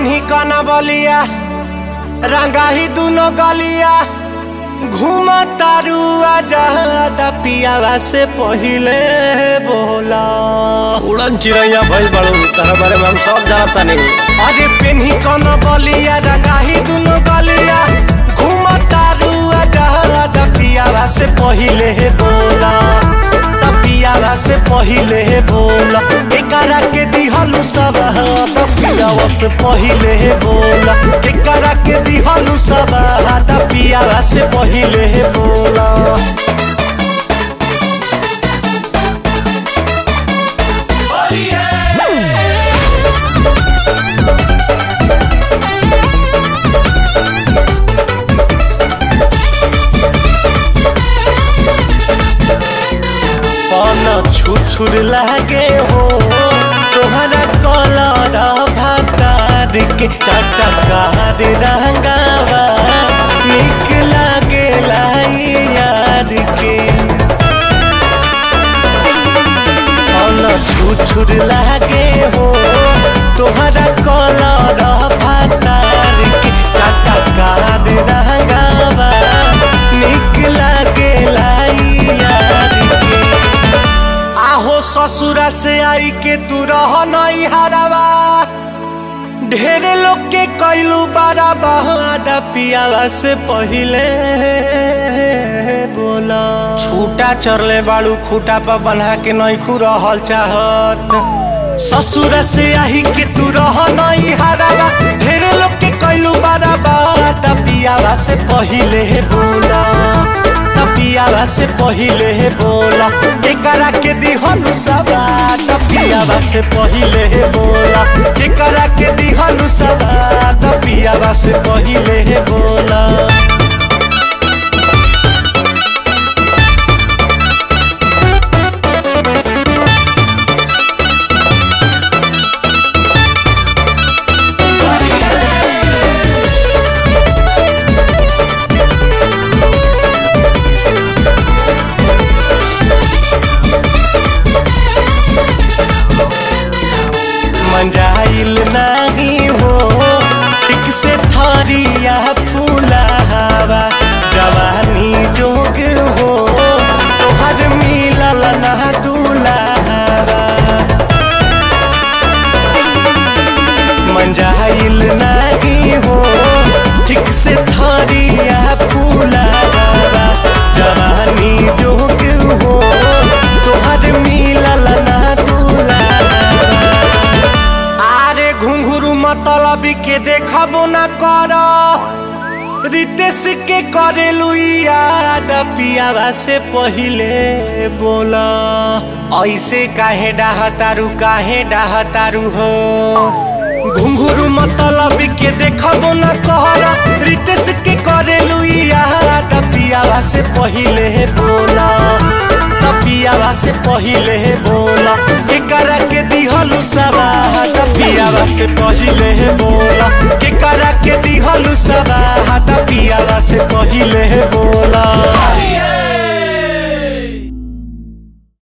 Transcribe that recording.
पेन्ही काना बलिया रंगा ही दोनों गलिया घूमा तारू आजादा पियावा से पहिले बोला। उड़न चिड़ैया भइल बाड़ू तारा बारे में हम सब जानता नहीं। अरे पेन्ही काना बलिया रंगा ही दोनों गलिया घूमा तारू आजादा पियावा से पहिले बोला। पियावा से पहिले बोला एकरा के दिहलु सब पियावा से पहिले बोला। एकरा के दिहलु सब पियावा से पहिले बोला। छुर लागे हो तोहरा कलर भातार के चटकार रंगावा निक लागे यार के। छुर लागे हो तोहरा कलर भातार के चटकार रंगावा निक लागे यार के। आहो ससुरा से आई के तू रह नहीं हरावा ढेरे लोग के कैलू बारा बहादा पियावा से पहिले बोला। छूटा चरले बाड़ू खूटा पर बन्हा के नहीं खू रहल चाहत। ससुरा से आई के तू रह नहीं हरावा ढेरे लोग के कैलू बारा बहादा पियावा से पहिले बोला। पियावा से पहिले बोला एकरा के दिहलु सवाद पियावा से पहिले बोला। एकरा के दिहलु सवाद पियावा से पहिले बोला। मंजाइल नहीं हो ठीक से थारिया फूला हवा जवानी जोग हो तोहर मिलल ना दूल्हा। मंजाइल नहीं हो ठीक से थारिया फूला हवा जवानी जोग हो तोहर मिलल ना दूल्हा। मतलब के देखबो न कर रितेश के करेलू याद पियावा से पहिले बोला। ऐसे काहे डाहतारू हो घुंघरू मतलब के देखबो न कर रितेश के करेलू याद पियावा से पहिले बोला। पियावा से पहिले बोला एकरा के दिहलु सवाद पियावा से पहिले बोला।